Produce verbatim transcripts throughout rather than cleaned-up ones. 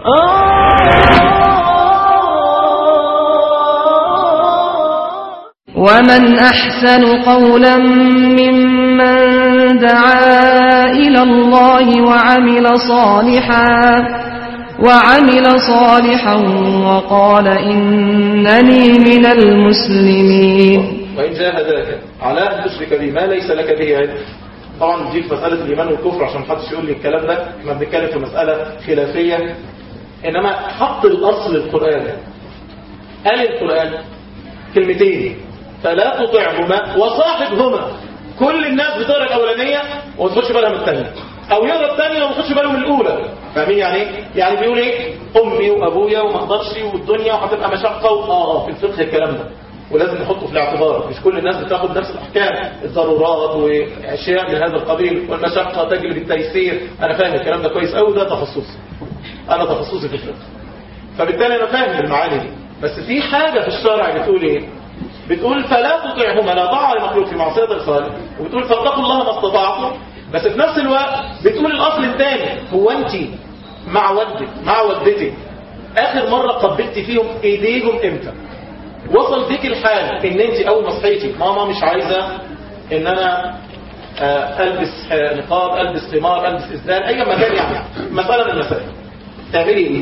ومن أحسن قولا ممن دعا إلى الله وعمل صالحا وعمل صالحا وقال إنني من المسلمين. وإن جاهداك على أن تشرك بي ما ليس لك به علم. طبعا دي في مسألة الإيمان والكفر عشان محدش يقول لي الكلام ده، احنا بنتكلم في مسألة خلافية. إنما حط الأصل القرآن. قال القرآن كلمتين: فلا تطعهما وصاحبهما. كل الناس بتقرا الأولانية وما تاخدش بالها من الثانية، أو يقرا الثانية وما تاخدش باله من الأولى. فاهمين يعني إيه؟ يعني بيقول إيه؟ أمي وأبويا وما أقدرش والدنيا وهتبقى مشقة و... آه في الفقه الكلام ده، ولازم نحطه في الاعتبار. مش كل الناس بتاخد نفس الأحكام، الضرورات وأشياء من هذا القبيل، والمشقة تجلب التيسير. أنا فاهم الكلام ده كويس أوي، ده تخصصي، أنا تخصصي في الفقه، فبالتالي أنا فاهم المعاني دي. بس في حاجة في الشرع بتقول إيه؟ بتقول فلا تطعهما، لا طاعة لمخلوق في معصية الخالق، وبتقول فاتقوا الله ما استطعتم. بس في نفس الوقت بتقول الأصل الثاني: هو أنت مع والدك مع والدتك آخر مرة قبلتي فيهم إيديهم إمتى؟ وصل بيك الحال إن أنت أول ما صحيتي ماما مش عايزة إن أنا ألبس نقاب، ألبس خمار، ألبس إزدان، أي مكان، يعني مسألة من المسائل، تعملي إيه؟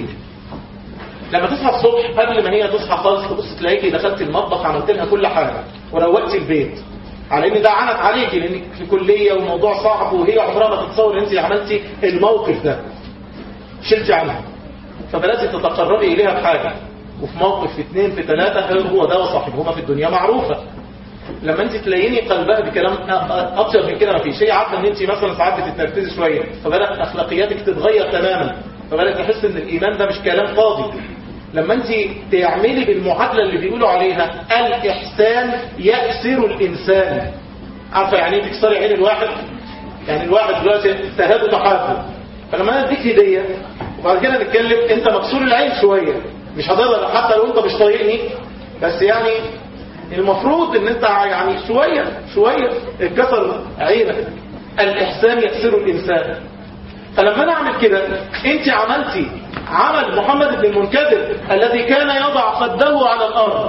لما تصحى الصبح قبل ما هي تصحى خالص تبص تلاقيكي دخلت المطبخ عملت لها كل حاجة وروقتي البيت، على ان ده عنت عليكي لانك في كلية والموضوع صعب، وهي عمرها ما تتصور ان انت عملتي الموقف ده، شلتي عنها. فبدأتي تتقربي اليها بحاجة، وفي موقف في اثنين في ثلاثة هو ده وصاحبهما في الدنيا معروفة. لما انت تلاقيني قلبها بكلام اطيب من كده ما فيش، هي عارفه ان انت مثلا ساعات بتتنرفزي شويه، فبدأت اخلاقياتك تتغير تماما، فبدأت تحس ان الايمان ده مش كلام فاضي. لما انت تعملي بالمعادلة اللي بيقولوا عليها الإحسان يأسر الإنسان. عارفة يعني ايه تكسري عين الواحد؟ يعني الواحد دلوقتي تهاد وتحابه، فلما انا اديك هدية وبعد كده نتكلم انت مكسور العين شوية، مش هتقدر حتى لو انت مش طايقني، بس يعني المفروض ان انت يعني شوية شوية اتكسر عينك. الإحسان يأسر الإنسان. فلما انا اعمل كده انت عملتي عمل محمد بن المنكدر الذي كان يضع خده على الأرض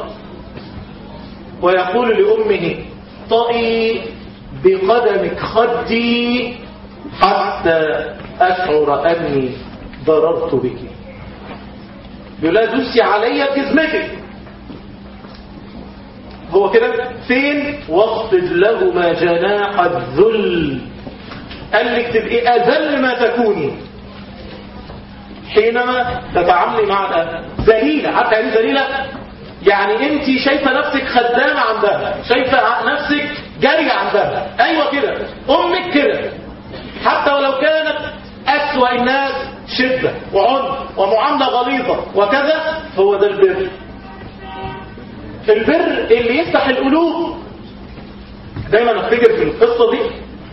ويقول لأمه: طئي بقدمك خدي حتى أشعر أني ضررت بك. يقول لها: دوسي علي بجزمتك. هو كده فين؟ واخفض لهما جناح الذل. قال لك تبقي أذل ما تكوني حينما تتعاملي مع الأهل. ذليلة. عارفة يعني ذليلة؟ يعني انت شايفة نفسك خدامة عندها، شايفة نفسك جارية عندها. ايوه كده، امك كده، حتى ولو كانت أسوأ الناس شدة وعنف ومعاملة غليظة وكذا، هو ده البر. البر اللي يفتح القلوب. دايما افتكر في القصة دي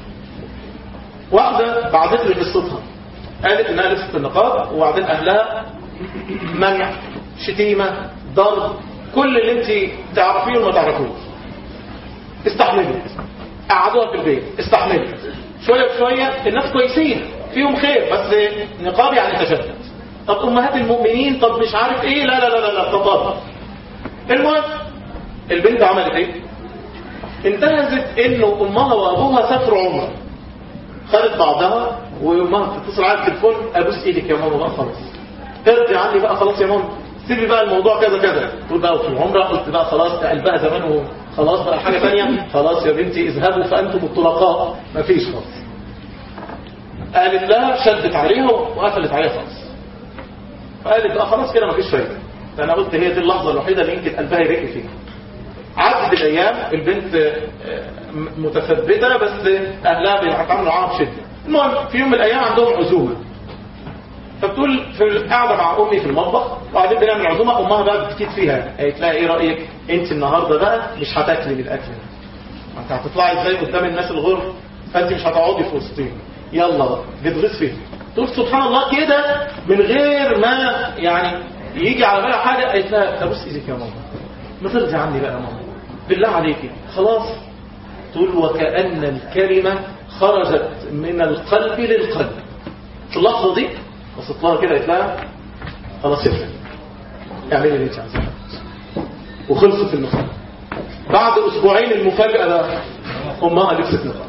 واحدة بعدت لي قصتها، قالت انها لبست النقاب وبعدين اهلها منع، شتيمة، ضرب، كل اللي انت تعرفيه وما تعرفوش. استحملت، قعدوها في البيت، استحملت شوية بشوية. الناس كويسين فيهم خير، بس نقاب يعني تشدد. طب امهات المؤمنين، طب مش عارف ايه، لا لا لا لا لا تطابق. المهم البنت عملت ايه؟ انتهزت انه امها وابوها سافروا عمره، خدت بعضها وامها تتصل على التليفون: ابوس ايدك يا ماما بقى خلاص، ارجع عني بقى خلاص يا ماما، سيبي بقى الموضوع كذا كذا. تقول بقى في العمره قلت بقى خلاص، قلبها زمان وخلاص بقى حاجه ثانيه. خلاص يا بنتي اذهبوا فانتم الطلقاء، مفيش خلاص. قالت لها، شدت عليها وقفلت عليها خلاص. فقالت بقى خلاص كده مفيش فايده. فانا قلت هي دي اللحظه الوحيده اللي يمكن قلبها يرق فيها. عدت الايام، البنت متثبته بس اهلها بيتعاملوا معاها بشده. المهم في يوم من الايام عندهم عزومه، فبتقول في القعده مع امي في المطبخ وبعدين بنعمل عزومه، امها بقى بتكيد فيها، قالت لها: ايه رايك انت النهارده بقى مش هتاكلي من الاكل ده، ما انت هتطلعي ازاي قدام الناس الغرب، فانت مش هتقعدي في وسطهم، يلا بقى بتغيظ فيها. تقول سبحان الله كده من غير ما يعني يجي على بالها حاجه. قالت لها: ابوس ايدك يا ماما، ما ترضي عني بقى يا ماما بالله عليكي خلاص. تقول: وكأن الكلمة خرجت من القلب للقلب. في اللحظة دي بصت لها كده قالت لها: خلاص يا فندم اعملي اللي انت عايزاه. وخلصت المفاجأة. بعد اسبوعين المفاجأة بقى امها لبست نقاب.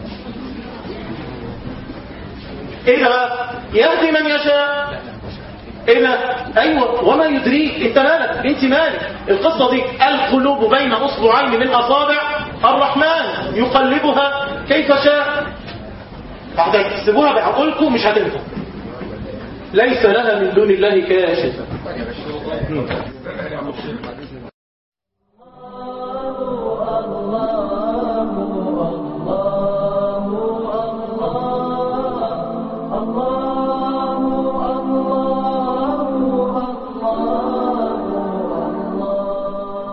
ايه بقى؟ يهدي من يشاء. ايه ده؟ ايوه وما يدريك انت مالك انت مالك. القصة دي القلوب بين اصبعين من اصابع الرحمن يقلبها كيف شاء. بعد تحسبوها بعقولكم مش هتنفع. ليس لها من دون الله كاشفة.